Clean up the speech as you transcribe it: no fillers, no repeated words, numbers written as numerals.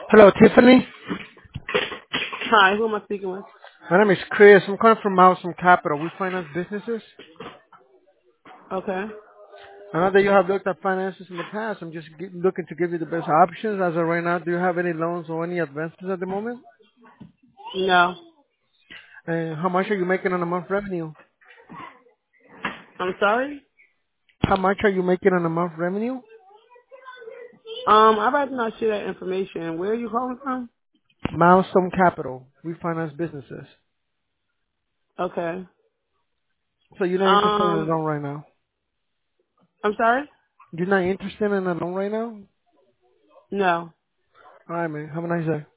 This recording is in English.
Hello, Tiffany. Hi, who am I speaking with? My name is Chris. I'm calling from Milestone Capital. We finance businesses. Okay. I know that you have looked at finances in the past. I'm just looking to give you the best options as of right now. Do you have any loans or any advances at the moment? No. And how much are you making on a month revenue? I'm sorry? How much are you making on a month revenue? I'd rather not share that information. Where are you calling from? Milestone Capital. We finance businesses. Okay. So you're not interested in a Um, loan right now? I'm sorry? You're not interested in a loan right now? No. All right, man. Have a nice day.